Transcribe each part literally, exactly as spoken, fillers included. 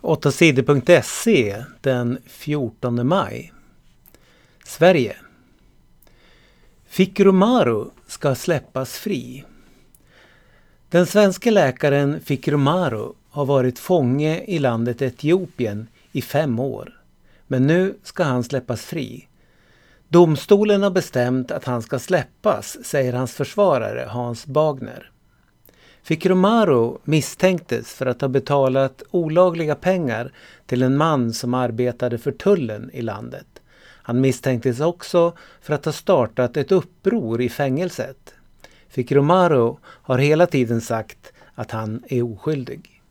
åtta sidor punkt se den fjortonde maj. Sverige. Fikru Maru ska släppas fri. Den svenska läkaren Fikru Maru har varit fånge i landet Etiopien i fem år. Men nu ska han släppas fri. Domstolen har bestämt att han ska släppas, säger hans försvarare Hans Bagner. Fikru Maru misstänktes för att ha betalat olagliga pengar till en man som arbetade för tullen i landet. Han misstänktes också för att ha startat ett uppror i fängelset. Fikru Maru har hela tiden sagt att han är oskyldig.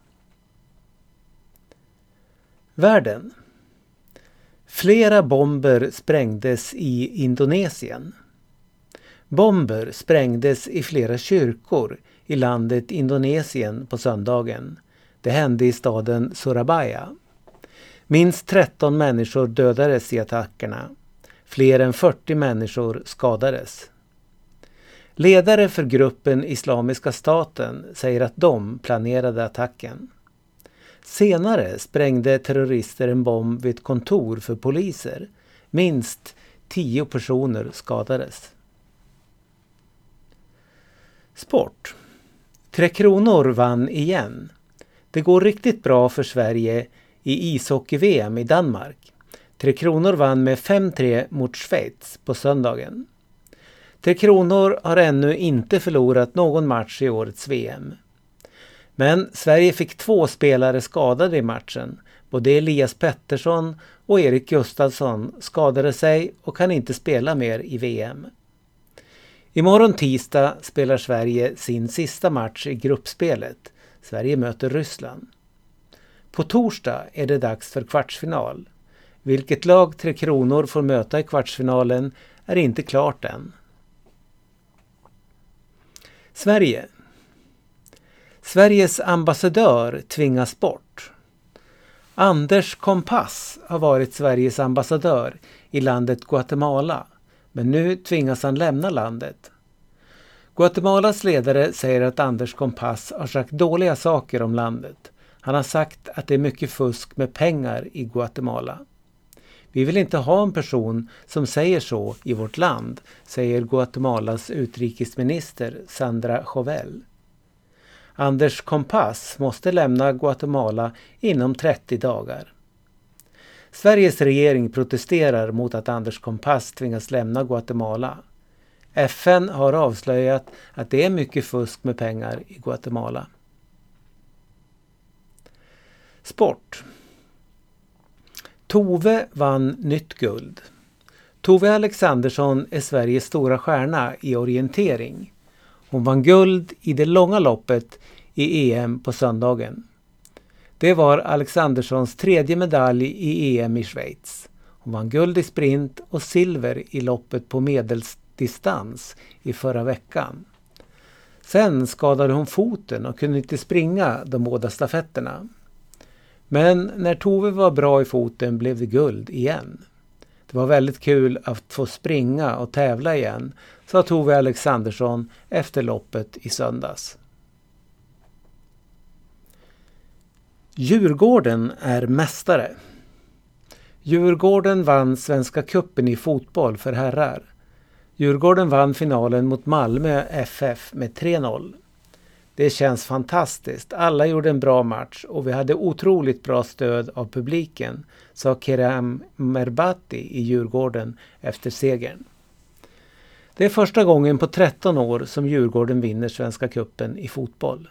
Världen. Flera bomber sprängdes i Indonesien. Bomber sprängdes i flera kyrkor i landet Indonesien på söndagen. Det hände i staden Surabaya. Minst tretton människor dödades i attackerna. Fler än fyrtio människor skadades. Ledare för gruppen Islamiska staten säger att de planerade attacken. Senare sprängde terrorister en bomb vid ett kontor för poliser. Minst tio personer skadades. Sport. Tre Kronor vann igen. Det går riktigt bra för Sverige i ishockey-V M i Danmark. Tre Kronor vann med fem tre mot Schweiz på söndagen. Tre Kronor har ännu inte förlorat någon match i årets V M. Men Sverige fick två spelare skadade i matchen. Både Elias Pettersson och Erik Gustafsson skadade sig och kan inte spela mer i V M. Imorgon tisdag spelar Sverige sin sista match i gruppspelet. Sverige möter Ryssland. På torsdag är det dags för kvartsfinal. Vilket lag Tre Kronor får möta i kvartsfinalen är inte klart än. Sverige. Sveriges ambassadör tvingas bort. Anders Kompass har varit Sveriges ambassadör i landet Guatemala, men nu tvingas han lämna landet. Guatemalas ledare säger att Anders Kompass har sagt dåliga saker om landet. Han har sagt att det är mycket fusk med pengar i Guatemala. Vi vill inte ha en person som säger så i vårt land, säger Guatemalas utrikesminister Sandra Jovel. Anders Kompass måste lämna Guatemala inom trettio dagar. Sveriges regering protesterar mot att Anders Kompass tvingas lämna Guatemala. F N har avslöjat att det är mycket fusk med pengar i Guatemala. Sport. Tove vann nytt guld. Tove Alexandersson är Sveriges stora stjärna i orientering. Hon vann guld i det långa loppet i E M på söndagen. Det var Alexanderssons tredje medalj i E M i Schweiz. Hon vann guld i sprint och silver i loppet på medeldistans i förra veckan. Sen skadade hon foten och kunde inte springa de båda stafetterna. Men när Tove var bra i foten blev det guld igen. Det var väldigt kul att få springa och tävla igen, sa Tove Alexandersson efter loppet i söndags. Djurgården är mästare. Djurgården vann Svenska cupen i fotboll för herrar. Djurgården vann finalen mot Malmö F F med tre noll. Det känns fantastiskt. Alla gjorde en bra match och vi hade otroligt bra stöd av publiken, sa Kerem Merbati i Djurgården efter segern. Det är första gången på tretton år som Djurgården vinner Svenska cupen i fotboll.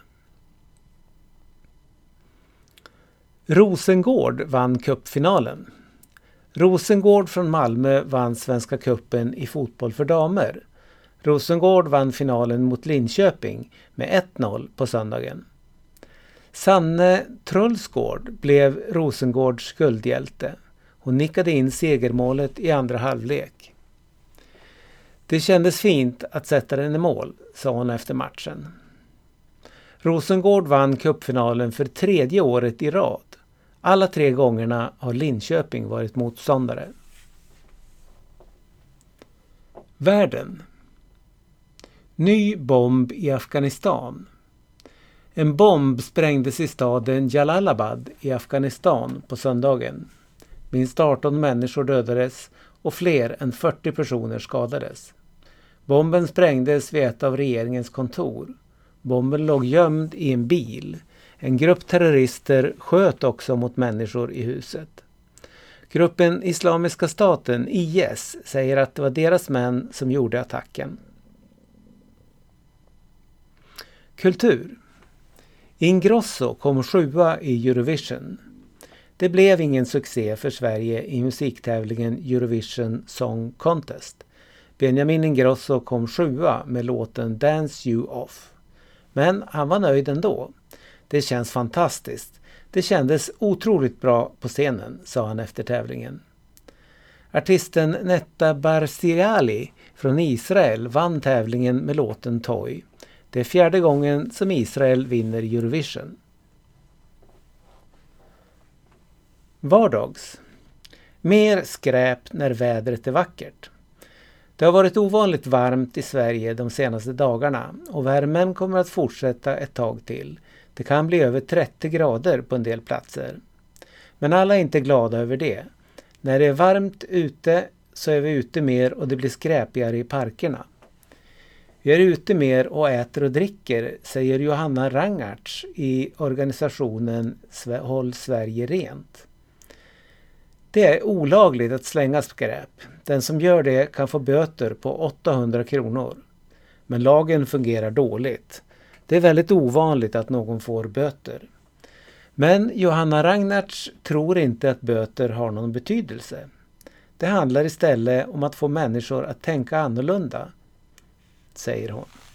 Rosengård vann cupfinalen. Rosengård från Malmö vann Svenska cupen i fotboll för damer. Rosengård vann finalen mot Linköping med ett noll på söndagen. Sanne Trullsgård blev Rosengårds guldhjälte. Hon nickade in segermålet i andra halvlek. Det kändes fint att sätta den i mål, sa hon efter matchen. Rosengård vann cupfinalen för tredje året i rad. Alla tre gångerna har Linköping varit motståndare. Världen. Ny bomb i Afghanistan. En bomb sprängdes i staden Jalalabad i Afghanistan på söndagen. Minst arton människor dödades och fler än fyrtio personer skadades. Bomben sprängdes vid ett av regeringens kontor. Bomben låg gömd i en bil. En grupp terrorister sköt också mot människor i huset. Gruppen Islamiska staten, I S, säger att det var deras män som gjorde attacken. Kultur. Ingrosso kom sjua i Eurovision. Det blev ingen succé för Sverige i musiktävlingen Eurovision Song Contest. Benjamin Ingrosso kom sjua med låten Dance You Off. Men han var nöjd ändå. Det känns fantastiskt. Det kändes otroligt bra på scenen, sa han efter tävlingen. Artisten Netta Barziali från Israel vann tävlingen med låten Toy. Det är fjärde gången som Israel vinner Eurovision. Vardags. Mer skräp när vädret är vackert. Det har varit ovanligt varmt i Sverige de senaste dagarna och värmen kommer att fortsätta ett tag till. Det kan bli över trettio grader på en del platser. Men alla är inte glada över det. När det är varmt ute så är vi ute mer och det blir skräpigare i parkerna. Vi är ute mer och äter och dricker, säger Johanna Rangarts i organisationen Håll Sverige Rent. Det är olagligt att slänga skräp. Den som gör det kan få böter på åttahundra kronor. Men lagen fungerar dåligt. Det är väldigt ovanligt att någon får böter. Men Johanna Rangarts tror inte att böter har någon betydelse. Det handlar istället om att få människor att tänka annorlunda, säger hon.